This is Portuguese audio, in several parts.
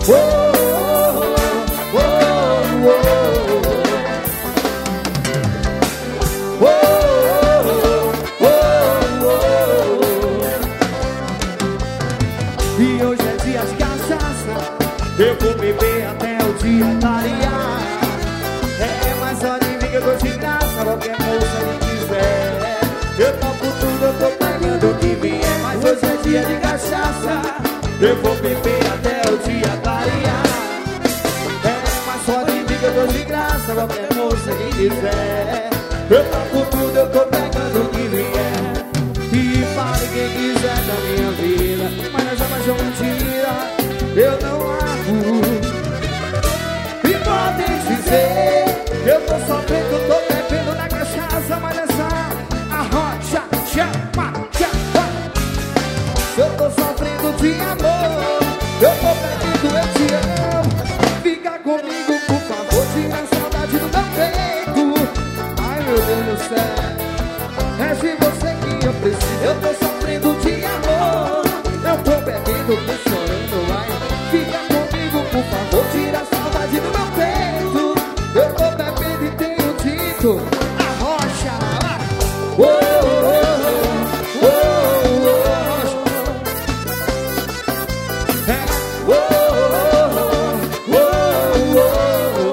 E hoje é dia de cachaça, eu vou beber até o dia clarear. É, mas só de mim que eu tô de graça, qualquer moça que quiser. Eu topo tudo, eu tô pegando o que vier. Mas hoje é dia de cachaça, eu vou beber até o dia clarear. É, mas só de mim que eu tô de graça, qualquer moça que quiser. Eu topo tudo, eu tô pegando o que vier. E fale quem quiser da minha vida, mas essa paixão mentira eu não largo. E podem dizer que eu tô sofrendo, tô bebendo na cachaça, mas essa arrocha, chama, chama. Eu tô sofrendo de amor, eu tô bebendo, eu te amo. Fica comigo, por favor, tira a saudade do meu peito. Ai meu Deus do céu, é de você que eu preciso. Eu tô sofrendo de amor, eu tô bebendo, tô chorando, vai. Fica comigo, por favor, tira a saudade do meu peito. Eu tô bebendo e tenho dito a rocha. Oh, oh, oh, oh, oh. É. Oh, oh, oh,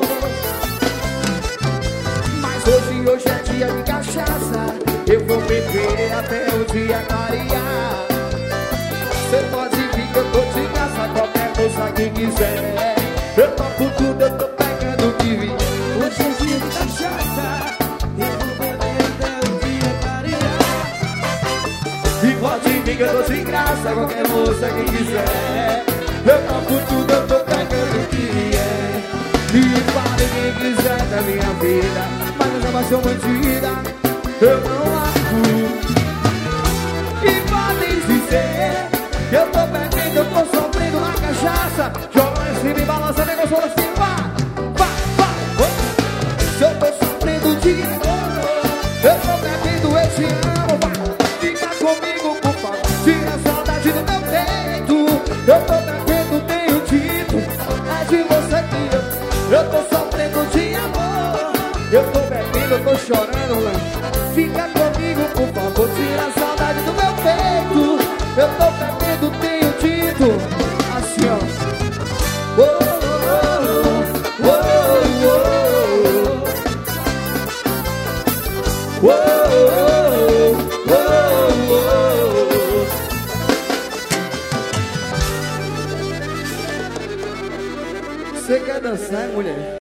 oh. Mas hoje é dia de cachaça, eu vou beber até o dia clarear. Cê pode vir que eu tô de graça, qualquer coisa que quiser. Eu topo tudo, eu tô pegando o que vier. Hoje é dia de cachaça, eu vou beber até o dia clarear. E pode vir que eu tô de graça, qualquer moça que quiser. Eu topo tudo, eu tô pegando o que vier. E fale quem quiser da minha vida, mas essa paixão bandida eu não largo. E podem dizer que eu tô bebendo, eu tô sofrendo na cachaça. Joga lá em cima e balança, negócio assim, vai, vai, vai. Se eu tô sofrendo de amor, eu tô bebendo, eu te amo, vai. Fica comigo, por favor, tira a saudade do meu peito. Eu tô bebendo, tenho dito, é de você que eu tô sofrendo de amor. Eu tô bebendo, eu tô chorando, fica comigo, por favor, tira a saudade do meu peito. Eu tô bebendo, tenho dito assim, ó. Oh, oh, oh, oh, oh, oh. Você quer dançar, mulher?